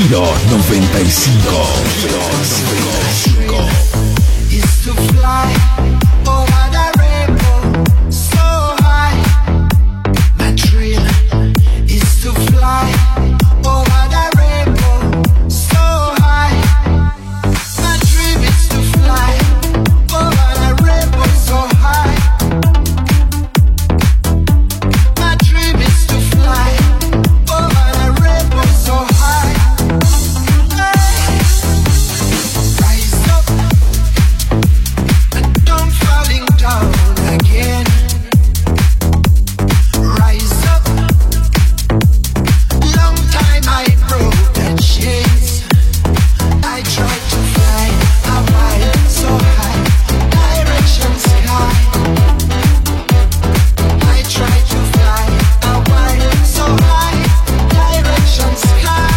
Giro 95. Is to fly over the rainbow so high. My dream is to fly over the rainbow so high. My dream is to fly over the rainbow so high. My dream is to fly over the rainbow so high. Rise up and don't falling down again. Rise up. Long time I broke the chains. I tried to fly a while so high, direction sky. I tried to fly a while so high, direction sky.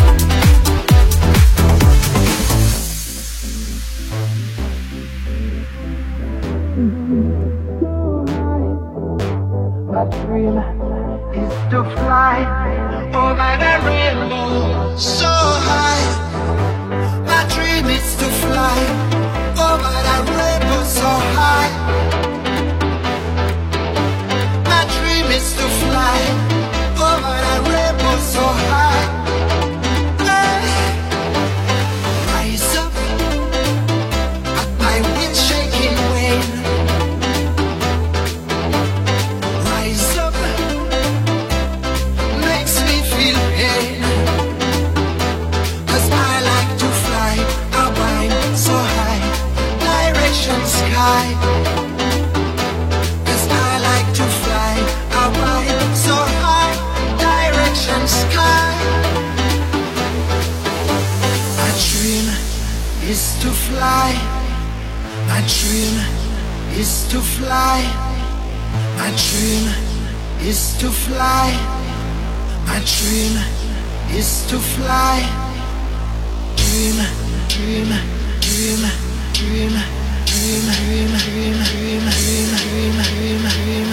My dream is to fly over the rainbow so high. My dream is to fly over the rainbow so high. My dream is to fly over the rainbow so high. Rise up at my wind shaking wing. Rise up makes me feel pain. 'Cause I like to fly a while so high, direction sky. 'Cause I like to fly a while so high, direction sky. My dream is to fly. My dream is to fly. My dream is to fly. My dream is to fly. Dream, dream, dream, dream, dream, dream, dream, dream, dream, dream, dream,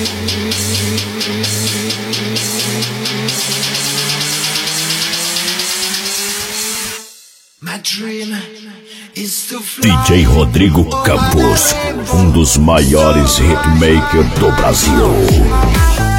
dream. My dream is to fly. DJ Rodrigo Campos, dos maiores hitmakers do Brasil.